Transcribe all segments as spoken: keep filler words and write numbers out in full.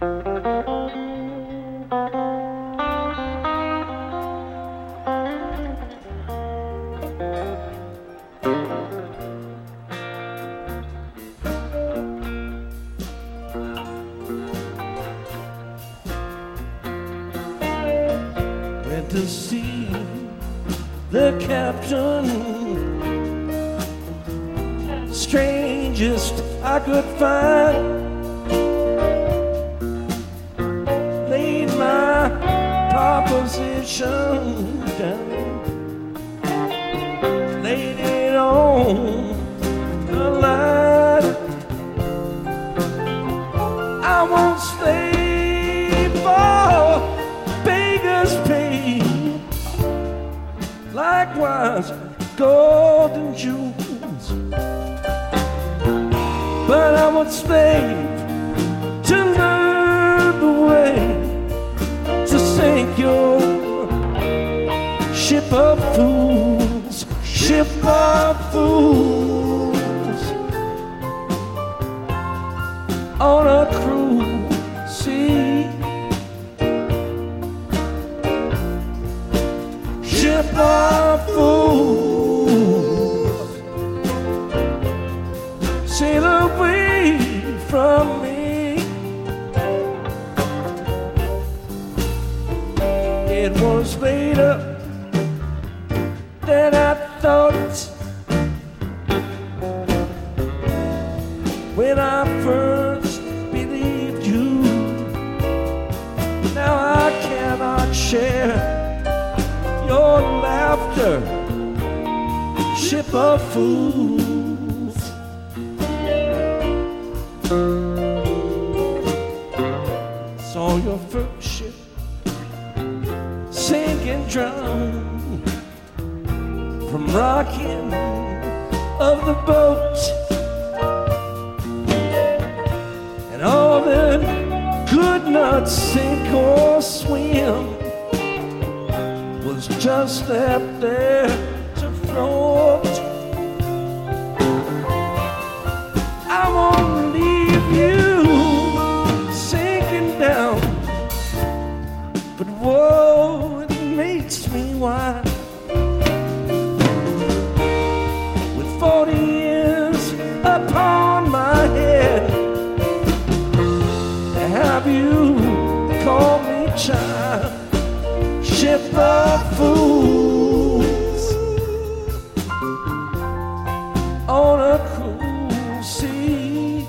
Went to see the captain, strangest I could find. Laid my proposition down, laid it on the line. I won't stay for beggars pay, likewise gold and jewels, but I would stay to learn the way to sink your ship of fools, ship of fools, on a cruel sea, ship of fools, sail away from me. It was later than I thought when I first believed you. Now I cannot share your laughter, ship of fools. Saw your first ship sink and drown from rocking of the boat, and all that could not sink or swim was just left there to float. I won't leave you sinking down, but whoa, it makes me wild. With forty years upon my head, to have you call me child, ship of fools, on a cruel sea,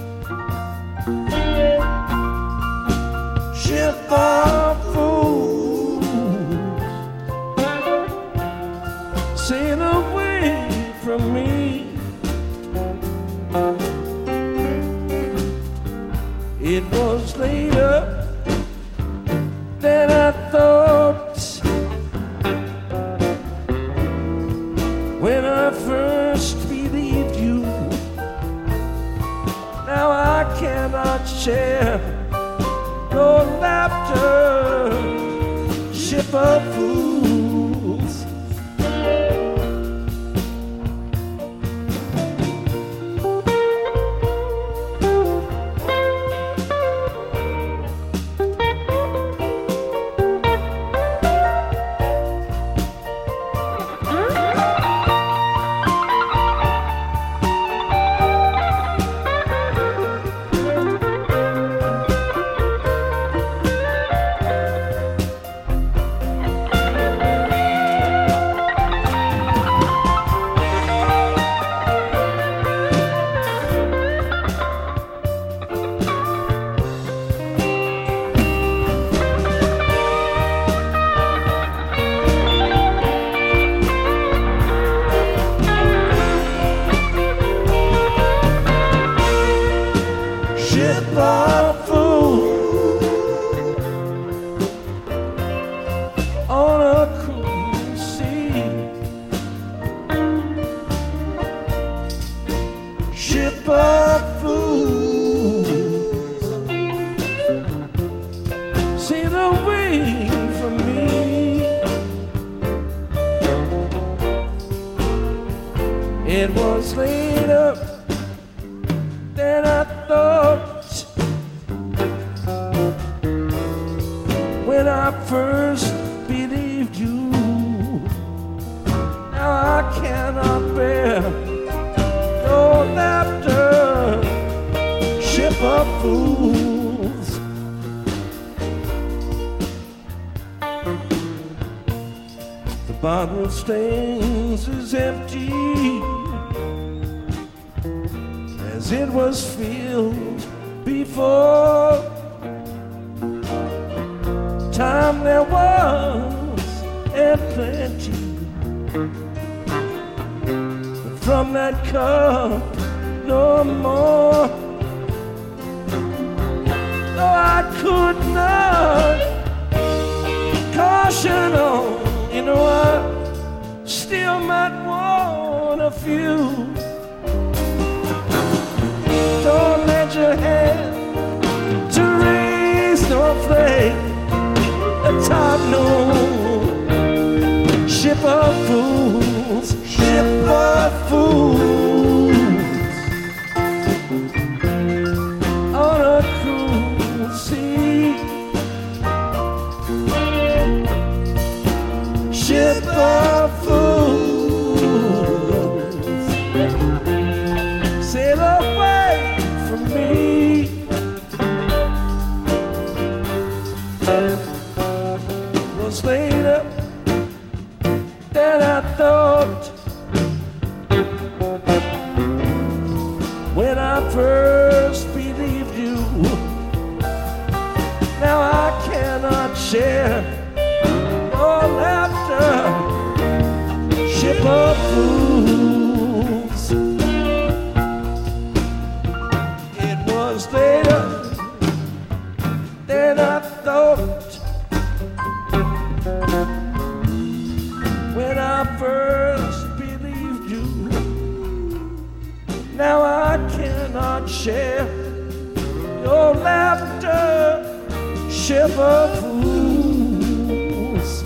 ship of fools, sail away from me. It was later than I thought when I first believed you. Now I cannot share your laughter, ship of fools. Ship of fools, on a cruel sea, ship of fools, sail away from me. It was later than I thought I first believed you. Now I cannot bear no laughter, ship of fools. The bottle stains is empty as it was filled before. Time there was and plenty, but from that cup no more. No, I could not caution on. You know I still might want a few. Don't let your hand to raise no flame atop no ship of fools, ship of fools on a cruel sea, ship of fools sail away from me. Was later than I thought when I first believed you. Now I cannot share your laughter, ship of fools. It was later than I thought when I first believed you. Now I cannot share your laughter, ship of fools.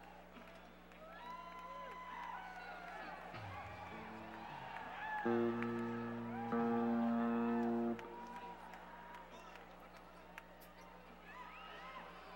Mm-hmm.